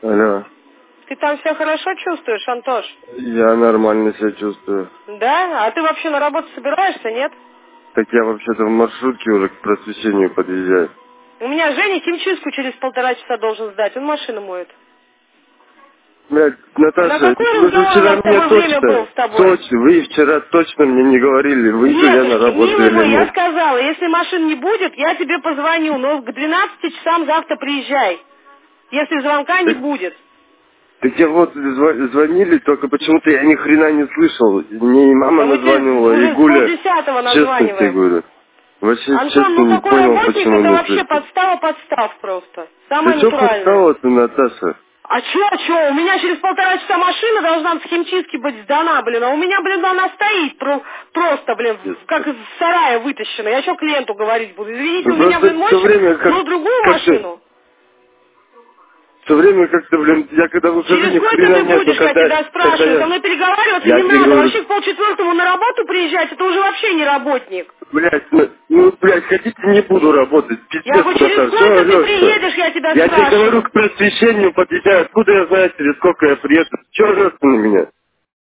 Алло. Ты там себя хорошо чувствуешь, Антош? Я нормально себя чувствую. Да? А ты вообще на работу собираешься, нет? Так я вообще-то в маршрутке уже к просвещению подъезжаю. У меня Женя химчистку через 1,5 часа должен сдать, он машину моет. Блядь, На Наташа, какой вы же разговор у вчера нас с мне тобой время был точно, с тобой? вы вчера точно мне не говорили, выйду я на Нетушки, работу милый или мой, я нет. сказала, если машин не будет, я тебе позвоню, но к 12 часам завтра приезжай, если звонка не Так, будет. так я вот звонили, только почему-то я ни хрена не слышал. Мне и мама Да мы тебе названивала, и уже с Гуля, полдесятого честно тебе названиваем. говорю. Вообще, Антон, честно, ну не такой понял, работник, почему это не вообще слышно. подстава подстав просто. Да Самое чё натуральное. подстава-то, Наташа? А чё? У меня через 1,5 часа машина должна в химчистке быть сдана, блин. А у меня, блин, она стоит просто, блин, как из сарая вытащена. Я еще клиенту говорить буду. Извините, Ну у меня, просто блин, все мойщик время был другую как-то, машину. все время как-то, блин, я когда выхожу, Через ни сколько хрена ты нету, будешь, я когда, тебя когда спрашиваю? Со мной переговариваться я не тебе надо. говорю, Вообще к 3:30 на работу приезжать, это уже вообще не работник. блядь, блядь, хотите, не буду работать, Я пиздец, говорю, через Наташа, что сколько ты орешь-то? приедешь, я тебя Я тебе говорю, спрашиваю. к просвещению подъезжаю, откуда я знаю, через сколько я приеду, что орешь ты на меня?